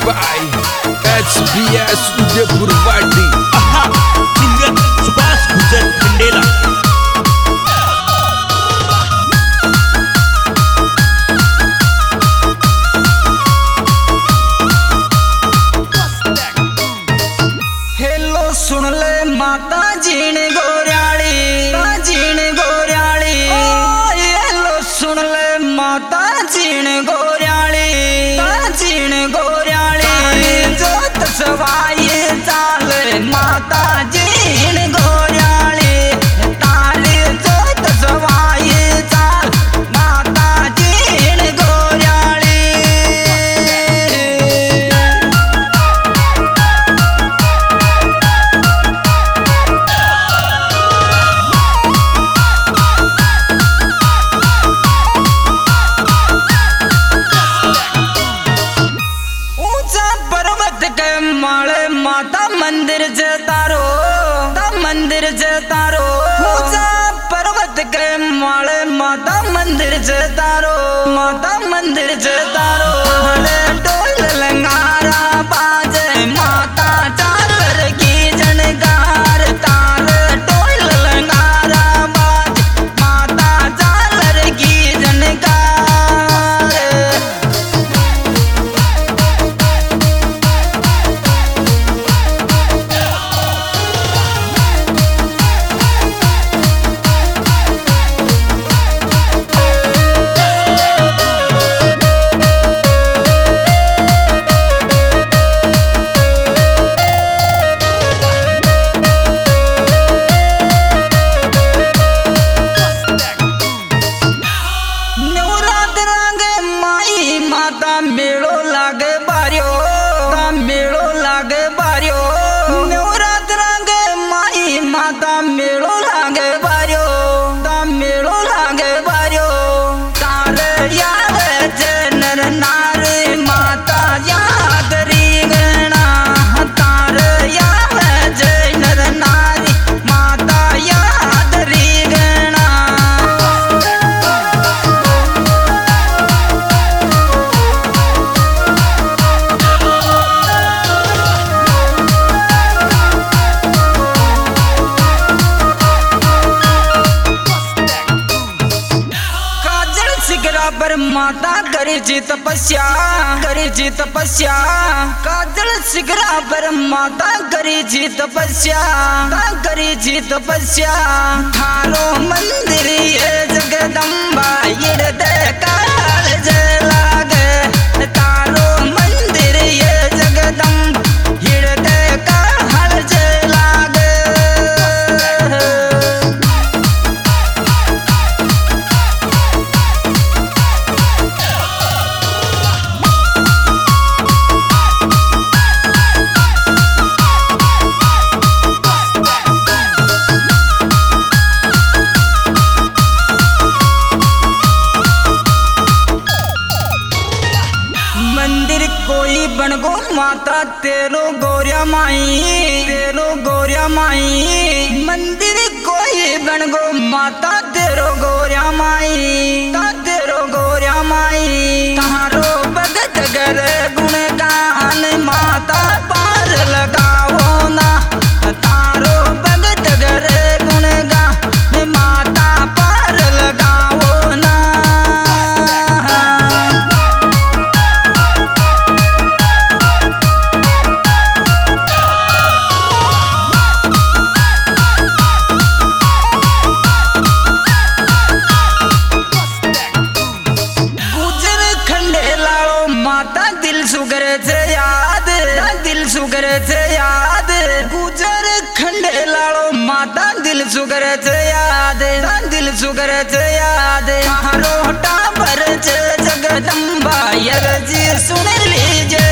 by SBS Udaipurwadi. Aha, singer Subhash Gujar Mandela. Hello सुन ले माता जीण गोरियाली हेलो सुन ले माता जीण गोरियाली जोत सवाई चाल माता जीण गोरियाली ताली जोत सवाई चाल माता जीण गोरियाली। ऊंचा पर्वत के माळे माता मंदिर जे तारो ऊंचा पर्वत के माळे माता मंदिर जे तारो हरे ढोल लंगारा बाजे माता चादर की जनकार तारे ढोल लंगारा बाजे माता चादर की जनकार। नवरात्रांगे माई माता मेळो लागे बार्यो नवरात्रांगे माई माता मेळो लागे बार्यो तारे याद नर नारी माता याद री गणा तारे याद नर नारी माता याद री गणा। काजल शिखरा पर माता करे जी तपस्या काजल शिखरा पर माता करे जी तपस्या थारो मंदिर ये जगदम्बा इड़दे काल जे लागे तारो मंदिर ये जगदम्बा इड़दे काल जे लागे। मंदिर कोई बनगो माता तेरो गोरिया माई मंदिर कोई बनगो माता तेरो गोरिया माई तारो भगत गर गुण गान माता पार लगाओ ना तारो भगत गर गुण गान माता पार लगाओ ना। गुजर खंडे लालो माता दिल सुगरे से याद गुजर खंडे लालो माता दिल सुगरे से याद हारो टाबर जगदम्बा यर जी सुन लीजिए